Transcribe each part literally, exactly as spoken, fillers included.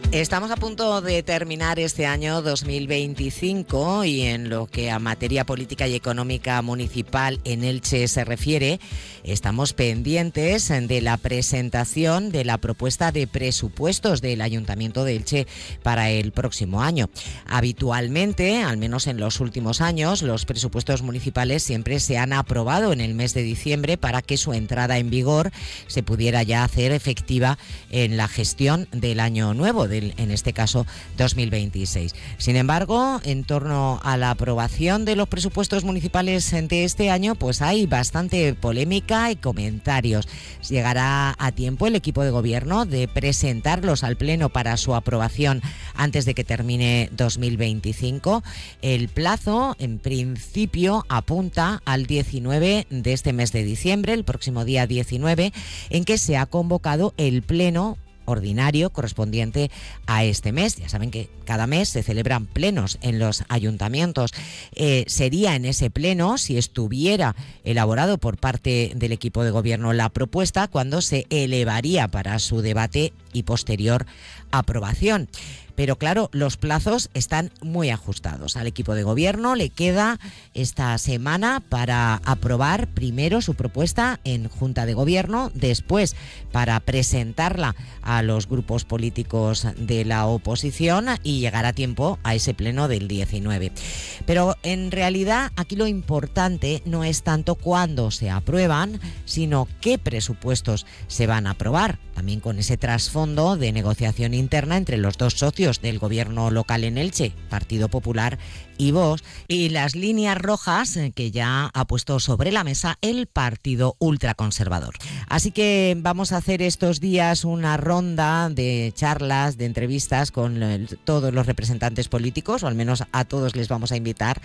Estamos a punto de terminar este año dos mil veinticinco y en lo que a materia política y económica municipal en Elche se refiere, estamos pendientes de la presentación de la propuesta de presupuestos del Ayuntamiento de Elche para el próximo año. Habitualmente, al menos en los últimos años, los presupuestos municipales siempre se han aprobado en el mes de diciembre para que su entrada en vigor se pudiera ya hacer efectiva en la gestión del año nuevo, del en este caso dos mil veintiséis. Sin embargo, en torno a la aprobación de los presupuestos municipales de este año, pues hay bastante polémica y comentarios. Llegará a tiempo el equipo de gobierno de presentarlos al Pleno para su aprobación antes de que termine dos mil veinticinco. El plazo, en principio, apunta al diecinueve de este mes de diciembre, el próximo día diecinueve, en que se ha convocado el Pleno ordinario correspondiente a este mes. Ya saben que cada mes se celebran plenos en los ayuntamientos. Eh, sería en ese pleno, si estuviera elaborado por parte del equipo de gobierno la propuesta, cuando se elevaría para su debate y posterior aprobación. Pero claro, los plazos están muy ajustados. Al equipo de gobierno le queda esta semana para aprobar primero su propuesta en Junta de Gobierno, después para presentarla a los grupos políticos de la oposición y llegar a tiempo a ese pleno del diecinueve. Pero en realidad aquí lo importante no es tanto cuándo se aprueban, sino qué presupuestos se van a aprobar, también con ese trasfondo de negociación interna entre los dos socios del gobierno local en Elche, Partido Popular y Vox, y las líneas rojas que ya ha puesto sobre la mesa el Partido Ultraconservador. Así que vamos a hacer estos días una ronda de charlas, de entrevistas con el, todos los representantes políticos, o al menos a todos les vamos a invitar,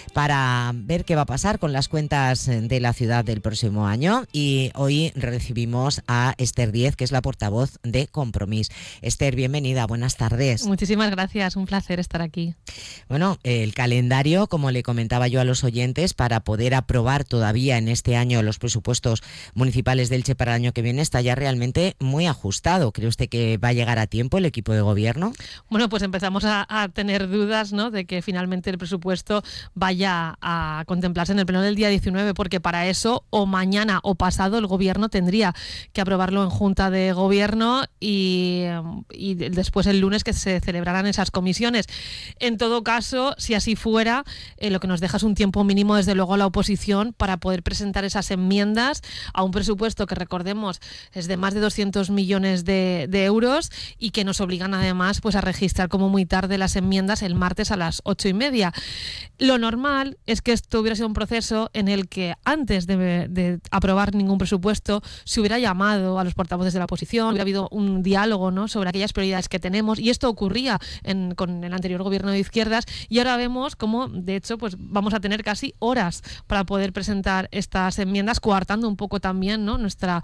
para ver qué va a pasar con las cuentas de la ciudad del próximo año. Y hoy recibimos a Esther Díez, que es la portavoz de Compromís. Esther, bienvenida, buenas tardes. Muchísimas gracias, un placer estar aquí. Bueno, el calendario, como le comentaba yo a los oyentes, para poder aprobar todavía en este año los presupuestos municipales de Elche para el año que viene está ya realmente muy ajustado. ¿Cree usted que va a llegar a tiempo el equipo de gobierno? Bueno, pues empezamos a, a tener dudas, ¿no?, de que finalmente el presupuesto vaya a contemplarse en el pleno del día diecinueve, porque para eso o mañana o pasado el gobierno tendría que aprobarlo en Junta de Gobierno y, y después el lunes que se celebrarán esas comisiones. En todo caso, si así fuera, eh, lo que nos deja es un tiempo mínimo, desde luego, a la oposición para poder presentar esas enmiendas a un presupuesto que, recordemos, es de más de doscientos millones de, de euros y que nos obligan además pues a registrar como muy tarde las enmiendas el martes a las ocho y media. Lo normal es que esto hubiera sido un proceso en el que antes de, de aprobar ningún presupuesto se hubiera llamado a los portavoces de la oposición, hubiera habido un diálogo, ¿no?, sobre aquellas prioridades que tenemos, y esto ocurría en, con el anterior gobierno de izquierdas, y ahora vemos cómo, de hecho, pues vamos a tener casi horas para poder presentar estas enmiendas, coartando un poco también, ¿no?, nuestra,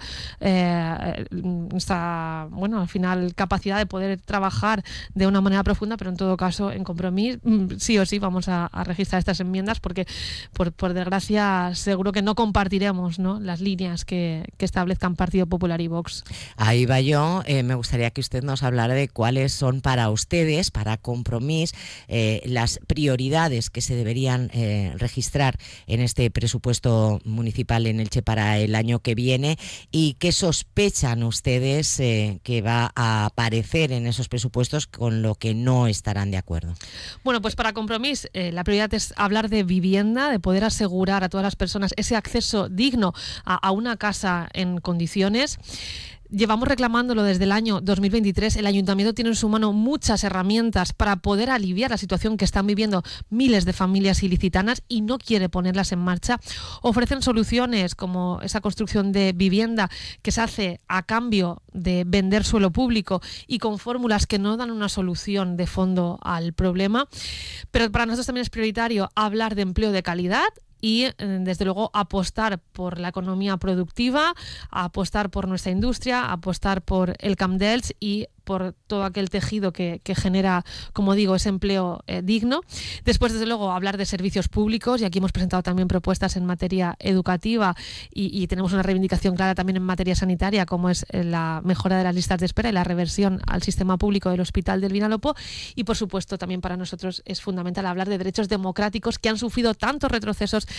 eh, nuestra, bueno, al final, capacidad de poder trabajar de una manera profunda, pero en todo caso, en Compromís, sí o sí vamos a, a registrar estas enmiendas, porque, por, por desgracia, seguro que no compartiremos, ¿no?, las líneas que, que establezcan Partido Popular y Vox. Ahí va yo. Eh, me gustaría que usted nos hablara de cuáles son para ustedes, para Compromís, eh, las prioridades que se deberían eh, registrar en este presupuesto municipal en Elche para el año que viene, y qué sospechan ustedes eh, que va a aparecer en esos presupuestos con lo que no estarán de acuerdo. Bueno, pues para Compromís eh, la prioridad es hablar de vivienda, de poder asegurar a todas las personas ese acceso digno a, a una casa en condiciones. Llevamos reclamándolo desde el año dos mil veintitrés. El Ayuntamiento tiene en su mano muchas herramientas para poder aliviar la situación que están viviendo miles de familias ilicitanas y no quiere ponerlas en marcha. Ofrecen soluciones como esa construcción de vivienda que se hace a cambio de vender suelo público y con fórmulas que no dan una solución de fondo al problema. Pero para nosotros también es prioritario hablar de empleo de calidad y, desde luego, apostar por la economía productiva, apostar por nuestra industria, apostar por el Camp d'Elx y por todo aquel tejido que, que genera, como digo, ese empleo eh, digno. Después, desde luego, hablar de servicios públicos, y aquí hemos presentado también propuestas en materia educativa y, y tenemos una reivindicación clara también en materia sanitaria, como es la mejora de las listas de espera y la reversión al sistema público del Hospital del Vinalopó. Y, por supuesto, también para nosotros es fundamental hablar de derechos democráticos que han sufrido tantos retrocesos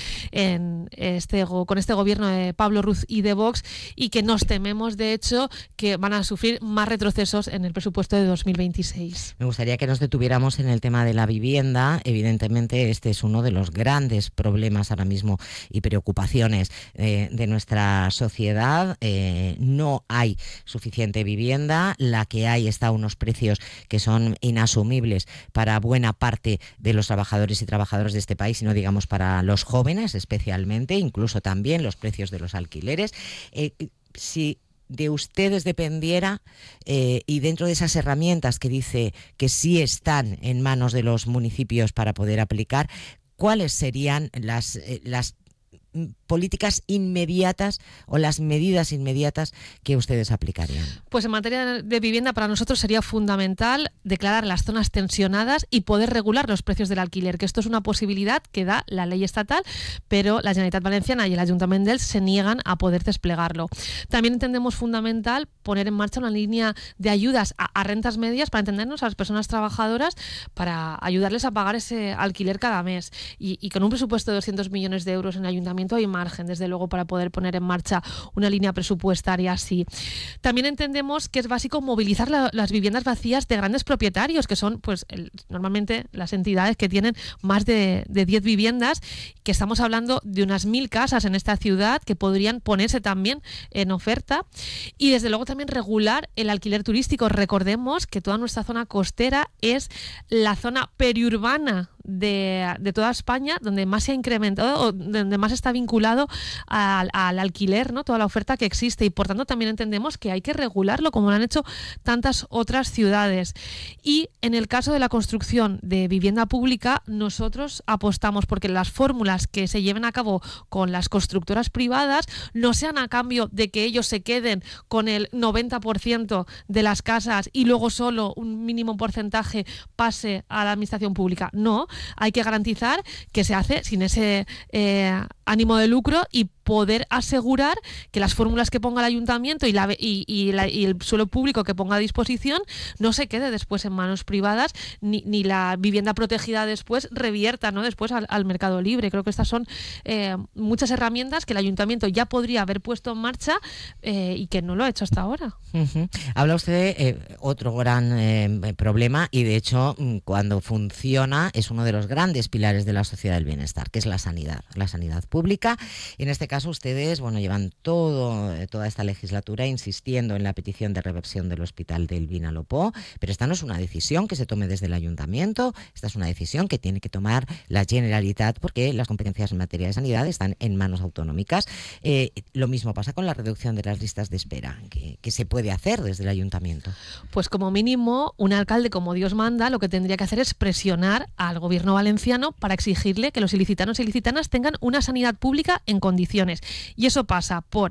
en este, con este gobierno de Pablo Ruz y de Vox, y que nos tememos, de hecho, que van a sufrir más retrocesos en el presupuesto de dos mil veintiséis. Me gustaría que nos detuviéramos en el tema de la vivienda. Evidentemente, este es uno de los grandes problemas ahora mismo y preocupaciones eh, de nuestra sociedad. Eh, no hay suficiente vivienda. La que hay está a unos precios que son inasumibles para buena parte de los trabajadores y trabajadoras de este país, y no digamos para los jóvenes especialmente, incluso también los precios de los alquileres. Eh, si de ustedes dependiera, eh, y dentro de esas herramientas que dice que sí están en manos de los municipios para poder aplicar, ¿cuáles serían las, eh, las políticas inmediatas o las medidas inmediatas que ustedes aplicarían? Pues en materia de vivienda, para nosotros sería fundamental declarar las zonas tensionadas y poder regular los precios del alquiler, que esto es una posibilidad que da la ley estatal, pero la Generalitat Valenciana y el Ayuntamiento d'Elx se niegan a poder desplegarlo. También entendemos fundamental poner en marcha una línea de ayudas a, a rentas medias, para entendernos, a las personas trabajadoras, para ayudarles a pagar ese alquiler cada mes. Y, y con un presupuesto de doscientos millones de euros en el Ayuntamiento hay margen, desde luego, para poder poner en marcha una línea presupuestaria así. También entendemos que es básico movilizar la, las viviendas vacías de grandes propietarios, que son pues el, normalmente las entidades que tienen más de, de diez viviendas, que estamos hablando de unas mil casas en esta ciudad que podrían ponerse también en oferta. Y desde luego también regular el alquiler turístico. Recordemos que toda nuestra zona costera es la zona periurbana de, de toda España, donde más se ha incrementado, o donde más está vinculado al, al alquiler, ¿no? Toda la oferta que existe, y por tanto también entendemos que hay que regularlo, como lo han hecho tantas otras ciudades. Y en el caso de la construcción de vivienda pública, nosotros apostamos porque las fórmulas que se lleven a cabo con las constructoras privadas no sean a cambio de que ellos se queden con el noventa por ciento de las casas y luego solo un mínimo porcentaje pase a la administración pública. No, hay que garantizar que se hace sin ese eh, ánimo de lucro, y poder asegurar que las fórmulas que ponga el ayuntamiento y, la, y, y, la, y el suelo público que ponga a disposición no se quede después en manos privadas, ni, ni la vivienda protegida después revierta, ¿no? después al, al mercado libre. Creo que estas son eh, muchas herramientas que el ayuntamiento ya podría haber puesto en marcha eh, y que no lo ha hecho hasta ahora. Uh-huh. Habla usted de eh, otro gran eh, problema, y de hecho cuando funciona es uno de los grandes pilares de la sociedad del bienestar, que es la sanidad, la sanidad pública. En este caso ustedes, bueno, llevan todo, toda esta legislatura insistiendo en la petición de reversión del Hospital del Vinalopó, pero esta no es una decisión que se tome desde el ayuntamiento, esta es una decisión que tiene que tomar la Generalitat, porque las competencias en materia de sanidad están en manos autonómicas. Eh, lo mismo pasa con la reducción de las listas de espera, que, que se puede hacer desde el ayuntamiento. Pues como mínimo, un alcalde como Dios manda, lo que tendría que hacer es presionar al gobierno valenciano para exigirle que los ilicitanos y ilicitanas tengan una sanidad pública en condiciones. Y eso pasa por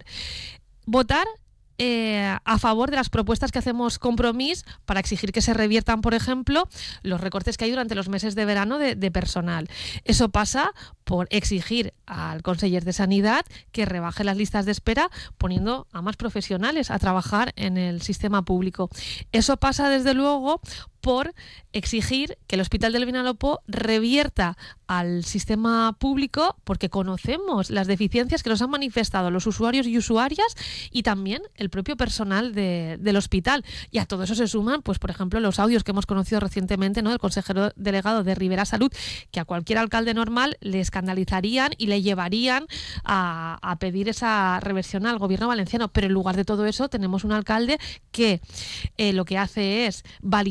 votar Eh, a favor de las propuestas que hacemos Compromís para exigir que se reviertan, por ejemplo, los recortes que hay durante los meses de verano de, de personal. Eso pasa por exigir al conseller de Sanidad que rebaje las listas de espera, poniendo a más profesionales a trabajar en el sistema público. Eso pasa, desde luego, por exigir que el Hospital del Vinalopó revierta al sistema público, porque conocemos las deficiencias que nos han manifestado los usuarios y usuarias, y también el propio personal de, del hospital. Y a todo eso se suman, pues por ejemplo, los audios que hemos conocido recientemente, ¿no?, del consejero delegado de Ribera Salud, que a cualquier alcalde normal le escandalizarían y le llevarían a, a pedir esa reversión al gobierno valenciano. Pero en lugar de todo eso tenemos un alcalde que eh, lo que hace es validar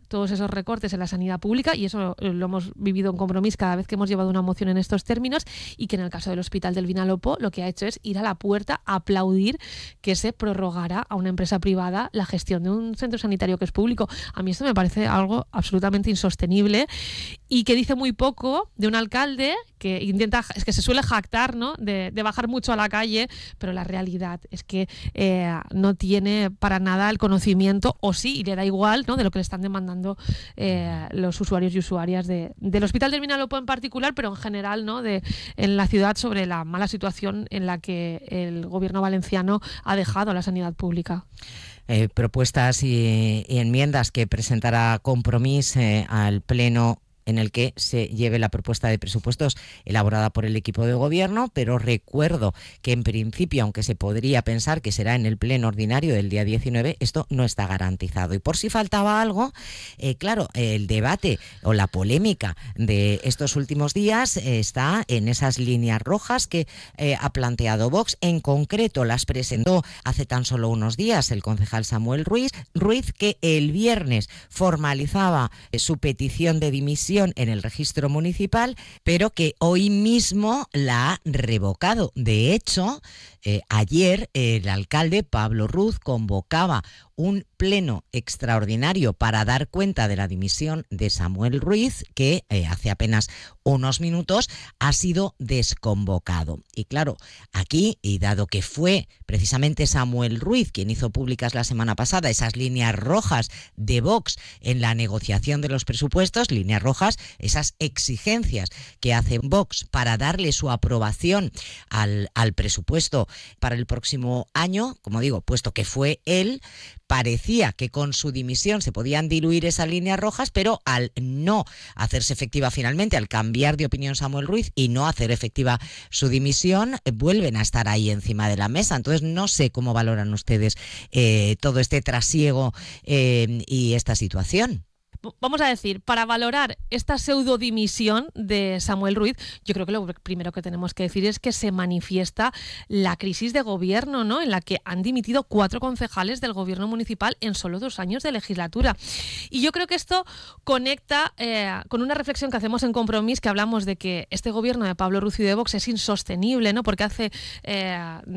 todos esos recortes en la sanidad pública, y eso lo hemos vivido en Compromís cada vez que hemos llevado una moción en estos términos, y que en el caso del Hospital del Vinalopó lo que ha hecho es ir a la puerta a aplaudir que se prorrogara a una empresa privada la gestión de un centro sanitario que es público. A mí esto me parece algo absolutamente insostenible y que dice muy poco de un alcalde que intenta, es que se suele jactar, ¿no?, de, de bajar mucho a la calle, pero la realidad es que eh, no tiene para nada el conocimiento, o sí, y le da igual, ¿no?, de lo que le están demandando eh, los usuarios y usuarias de, del Hospital del Vinalopó en particular, pero en general, ¿no?, de, en la ciudad, sobre la mala situación en la que el gobierno valenciano ha dejado a la sanidad pública. Eh, propuestas y, y enmiendas que presentará Compromís eh, al Pleno, en el que se lleve la propuesta de presupuestos elaborada por el equipo de gobierno, pero recuerdo que en principio, aunque se podría pensar que será en el pleno ordinario del día diecinueve, esto no está garantizado. Y por si faltaba algo, eh, claro, el debate o la polémica de estos últimos días eh, está en esas líneas rojas que eh, ha planteado Vox. En concreto las presentó hace tan solo unos días el concejal Samuel Ruiz, Ruiz que el viernes formalizaba eh, su petición de dimisión en el registro municipal, pero que hoy mismo la ha revocado. De hecho, eh, ayer el alcalde Pablo Ruz convocaba un pleno extraordinario para dar cuenta de la dimisión de Samuel Ruiz, que eh, hace apenas unos minutos ha sido desconvocado. Y claro, aquí, y dado que fue precisamente Samuel Ruiz quien hizo públicas la semana pasada esas líneas rojas de Vox en la negociación de los presupuestos, líneas rojas, esas exigencias que hace Vox para darle su aprobación al, al presupuesto para el próximo año, como digo, puesto que fue él, parecía que con su dimisión se podían diluir esas líneas rojas, pero al no hacerse efectiva finalmente, al cambiar de opinión Samuel Ruiz y no hacer efectiva su dimisión, eh, vuelven a estar ahí encima de la mesa. Entonces no sé cómo valoran ustedes eh, todo este trasiego eh, y esta situación. Vamos a decir, para valorar esta pseudodimisión de Samuel Ruiz, yo creo que lo primero que tenemos que decir es que se manifiesta la crisis de gobierno, ¿no?, en la que han dimitido cuatro concejales del gobierno municipal en solo dos años de legislatura. Y yo creo que esto conecta eh, con una reflexión que hacemos en Compromís, que hablamos de que este gobierno de Pablo Ruz y de Vox es insostenible, ¿no?, porque hace eh,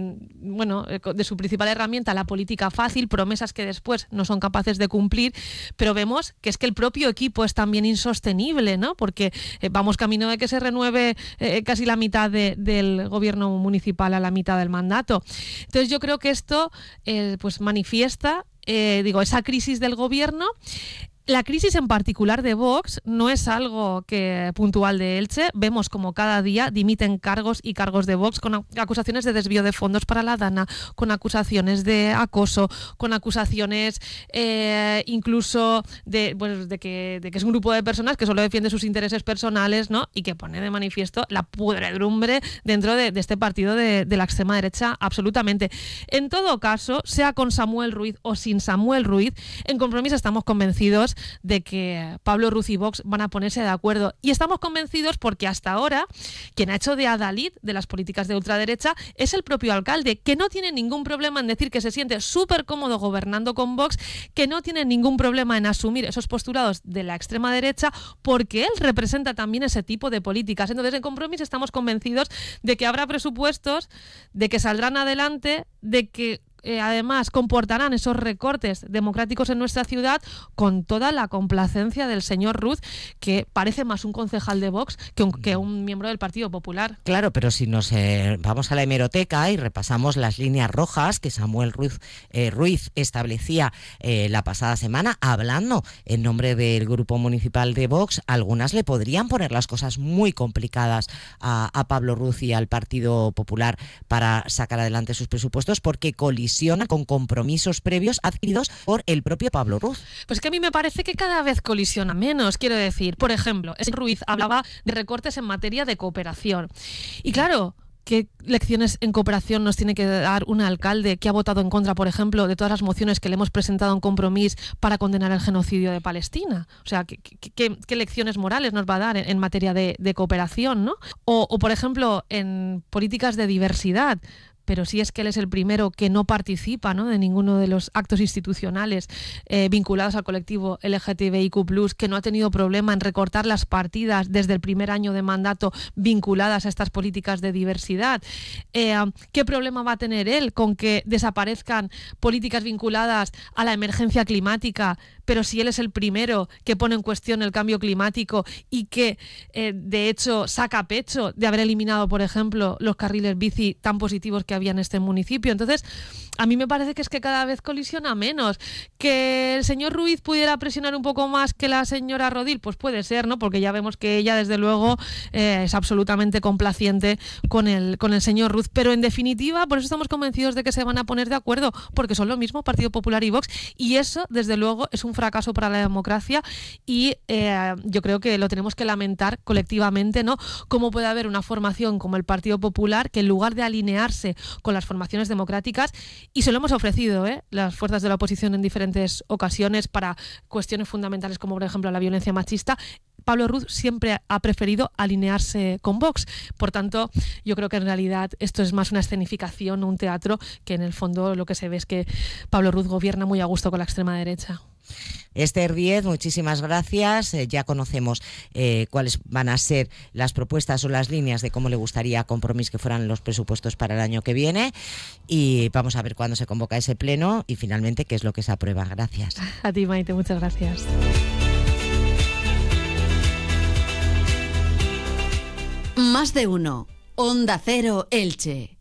bueno, de su principal herramienta la política fácil, promesas que después no son capaces de cumplir, pero vemos que es que el propio equipo es también insostenible, ¿no?, porque eh, vamos camino de que se renueve eh, casi la mitad de, del gobierno municipal a la mitad del mandato. Entonces yo creo que esto eh, pues manifiesta eh, digo, esa crisis del gobierno. La crisis en particular de Vox no es algo que puntual de Elche. Vemos como cada día dimiten cargos y cargos de Vox con acusaciones de desvío de fondos para la Dana, con acusaciones de acoso, con acusaciones eh, incluso de, pues, de, que, de que es un grupo de personas que solo defiende sus intereses personales, ¿no?, y que pone de manifiesto la pudredumbre dentro de, de este partido de, de la extrema derecha absolutamente. En todo caso, sea con Samuel Ruiz o sin Samuel Ruiz, en Compromís estamos convencidos de que Pablo Ruz y Vox van a ponerse de acuerdo. Y estamos convencidos porque hasta ahora quien ha hecho de adalid de las políticas de ultraderecha es el propio alcalde, que no tiene ningún problema en decir que se siente súper cómodo gobernando con Vox, que no tiene ningún problema en asumir esos postulados de la extrema derecha, porque él representa también ese tipo de políticas. Entonces, en Compromís estamos convencidos de que habrá presupuestos, de que saldrán adelante, de que Eh, además comportarán esos recortes democráticos en nuestra ciudad con toda la complacencia del señor Ruz, que parece más un concejal de Vox que un, que un miembro del Partido Popular. Claro, pero si nos eh, vamos a la hemeroteca y repasamos las líneas rojas que Samuel Ruiz, eh, Ruiz establecía eh, la pasada semana, hablando en nombre del Grupo Municipal de Vox, algunas le podrían poner las cosas muy complicadas a, a Pablo Ruz y al Partido Popular para sacar adelante sus presupuestos, porque colisiona con compromisos previos adquiridos por el propio Pablo Ruz. Pues que a mí me parece que cada vez colisiona menos, quiero decir. Por ejemplo, Ruiz hablaba de recortes en materia de cooperación. Y claro, ¿qué lecciones en cooperación nos tiene que dar un alcalde que ha votado en contra, por ejemplo, de todas las mociones que le hemos presentado en Compromís para condenar el genocidio de Palestina? O sea, ¿qué, qué, qué lecciones morales nos va a dar en, en materia de, de cooperación, ¿no? O, o, por ejemplo, en políticas de diversidad. pero sí es que él es el primero que no participa, ¿no?, de ninguno de los actos institucionales eh, vinculados al colectivo L G T B I Q plus, que no ha tenido problema en recortar las partidas desde el primer año de mandato vinculadas a estas políticas de diversidad. Eh, ¿Qué problema va a tener él con que desaparezcan políticas vinculadas a la emergencia climática, pero si él es el primero que pone en cuestión el cambio climático y que eh, de hecho saca pecho de haber eliminado, por ejemplo, los carriles bici tan positivos que había en este municipio? Entonces, a mí me parece que es que cada vez colisiona menos. ¿Que el señor Ruiz pudiera presionar un poco más que la señora Rodil? Pues puede ser, ¿no? Porque ya vemos que ella, desde luego, eh, es absolutamente complaciente con el, con el señor Ruiz. Pero en definitiva, por eso estamos convencidos de que se van a poner de acuerdo, porque son lo mismo Partido Popular y Vox, y eso, desde luego, es un fracaso para la democracia, y eh, yo creo que lo tenemos que lamentar colectivamente, ¿no? Cómo puede haber una formación como el Partido Popular que, en lugar de alinearse con las formaciones democráticas, y se lo hemos ofrecido, ¿eh?, las fuerzas de la oposición en diferentes ocasiones para cuestiones fundamentales como, por ejemplo, la violencia machista, Pablo Ruz siempre ha preferido alinearse con Vox. Por tanto, yo creo que en realidad esto es más una escenificación, un teatro, que en el fondo lo que se ve es que Pablo Ruz gobierna muy a gusto con la extrema derecha. Esther Díez, muchísimas gracias. Eh, ya conocemos eh, cuáles van a ser las propuestas o las líneas de cómo le gustaría a Compromís que fueran los presupuestos para el año que viene, y vamos a ver cuándo se convoca ese pleno y finalmente qué es lo que se aprueba. Gracias. A ti, Maite, muchas gracias. Más de uno. Onda Cero Elche.